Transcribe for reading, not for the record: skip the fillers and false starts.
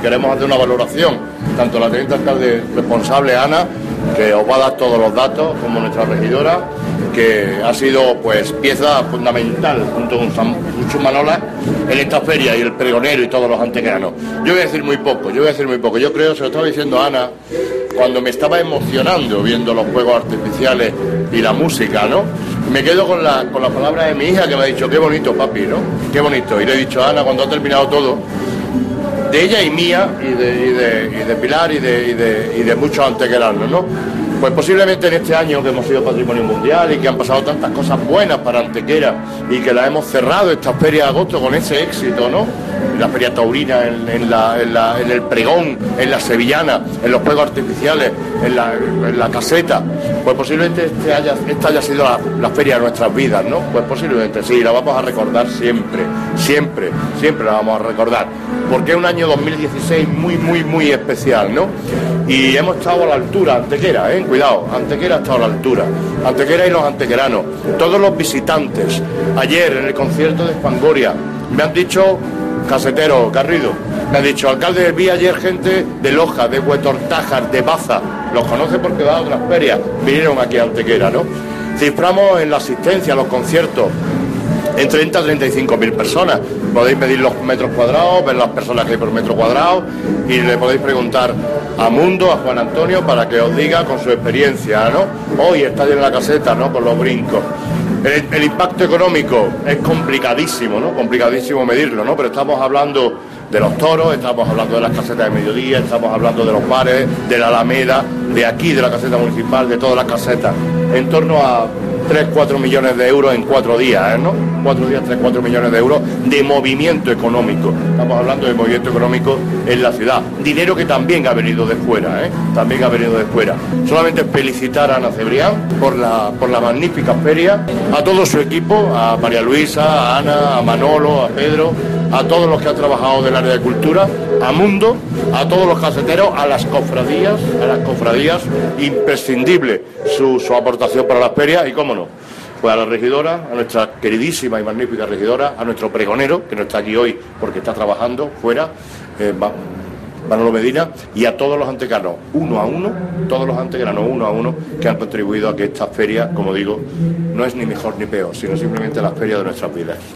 Queremos hacer una valoración, tanto la teniente alcalde responsable, Ana, que os va a dar todos los datos, como nuestra regidora, que ha sido pues pieza fundamental junto con Sancho Manola en esta feria, y el pregonero y todos los antequeranos. Yo voy a decir muy poco. Yo creo, se lo estaba diciendo a Ana, cuando me estaba emocionando viendo los fuegos artificiales y la música, ¿no? Me quedo con la palabra de mi hija, que me ha dicho, qué bonito, papi, ¿no? Qué bonito. Y le he dicho a Ana, cuando ha terminado todo, de ella y mía, y de Pilar, y de muchos antequeranos, ¿no? Pues posiblemente en este año que hemos sido Patrimonio Mundial y que han pasado tantas cosas buenas para Antequera y que la hemos cerrado esta feria de agosto con ese éxito, ¿no? La feria taurina, en el pregón, en la sevillana, en los fuegos artificiales, en la caseta, pues posiblemente esta haya sido la feria de nuestras vidas, ¿no? Pues posiblemente sí, la vamos a recordar siempre la vamos a recordar, porque es un año 2016 muy especial, ¿no? Y hemos estado a la altura, Antequera, cuidado, Antequera ha estado a la altura, Antequera y los antequeranos, todos los visitantes. Ayer en el concierto de Fangoria me han dicho, Casetero, Garrido, me han dicho, alcalde, vi ayer gente de Loja, de Huetortájar, de Baza, los conoce porque va a otras ferias, vinieron aquí a Antequera, ¿no? Ciframos en la asistencia a los conciertos en 30 a 35.000 personas. Podéis medir los metros cuadrados, ver las personas que hay por metro cuadrado, y le podéis preguntar a Mundo, a Juan Antonio, para que os diga con su experiencia, ¿no? Hoy está en la caseta, ¿no? Con los brincos. El impacto económico es complicadísimo, ¿no? Complicadísimo medirlo, ¿no? Pero estamos hablando de los toros, estamos hablando de las casetas de mediodía, estamos hablando de los bares, de la Alameda, de aquí, de la caseta municipal, de todas las casetas, en torno a 3-4 millones de euros en 4 días, ¿no? 4 días, 3-4 millones de euros de movimiento económico. Estamos hablando de movimiento económico en la ciudad. Dinero que también ha venido de fuera, También ha venido de fuera. Solamente felicitar a Ana Cebrián por la magnífica feria, a todo su equipo, a María Luisa, a Ana, a Manolo, a Pedro, a todos los que han trabajado del área de cultura, a Mundo, a todos los caseteros, a las cofradías, imprescindible su aportación para las ferias, y cómo no, pues a la regidora, a nuestra queridísima y magnífica regidora, a nuestro pregonero, que no está aquí hoy porque está trabajando fuera, Manolo Medina, y a todos los antequeranos, uno a uno, que han contribuido a que esta feria, como digo, no es ni mejor ni peor, sino simplemente la feria de nuestras vidas.